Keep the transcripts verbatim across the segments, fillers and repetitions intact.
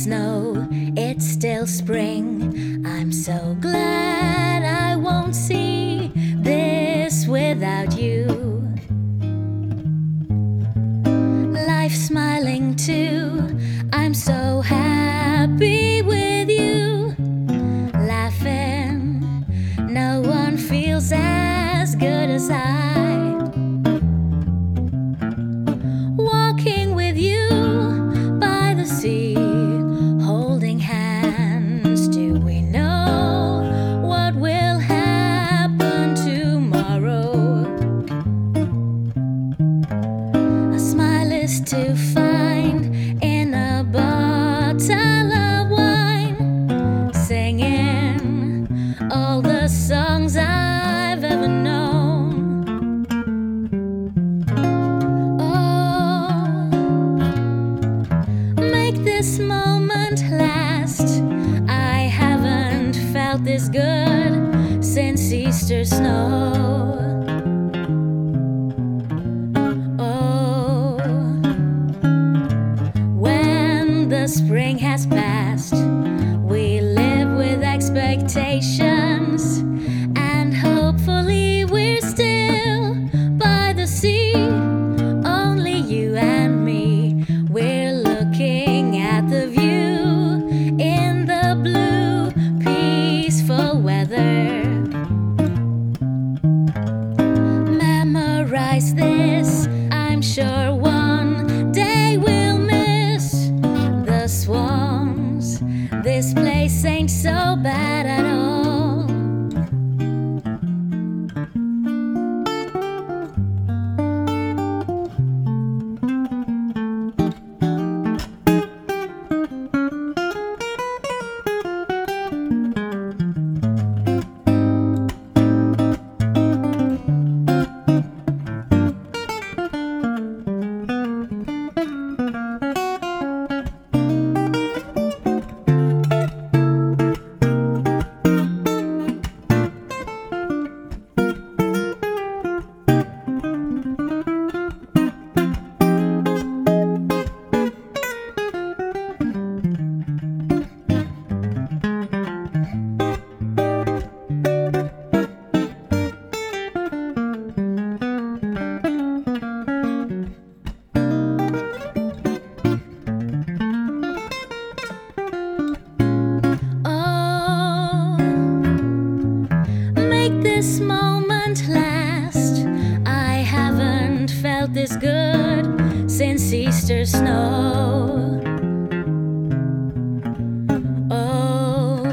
snow, it's still spring. I'm so glad I won't see this without you. Life's smiling too, I'm so happy with you. Laughing, no one feels as good as I. Walking with you by the sea, holding hands, do we know what will happen tomorrow? A smile is to find in a bottle of wine, singing all the songs I've ever known. This moment last, I haven't felt this good since Easter snow. Oh, when the spring has passed, we live with expectations, and hopefully we're still by the sea. Only you and me, we're looking at the view in the blue, peaceful weather. Memorize this, I'm sure one day we'll miss the swans. This place ain't so bad at all. This moment last, I haven't felt this good since Easter snow. Oh,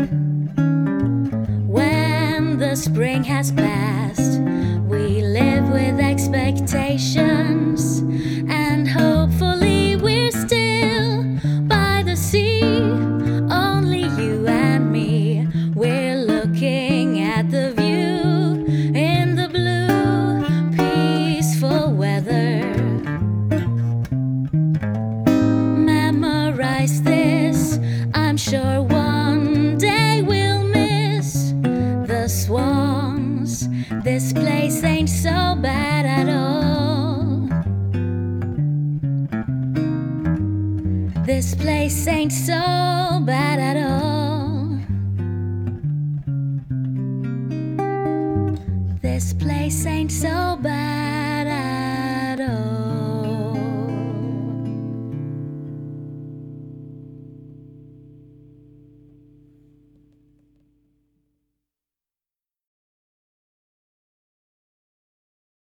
when the spring has passed, we live with expectations, and hopefully we're still by the sea. Only you and me, we're looking at the view in the blue, peaceful weather. Memorize this, I'm sure one day we'll miss the swans. This place ain't so bad at all. This place ain't so bad at all. This place ain't so bad.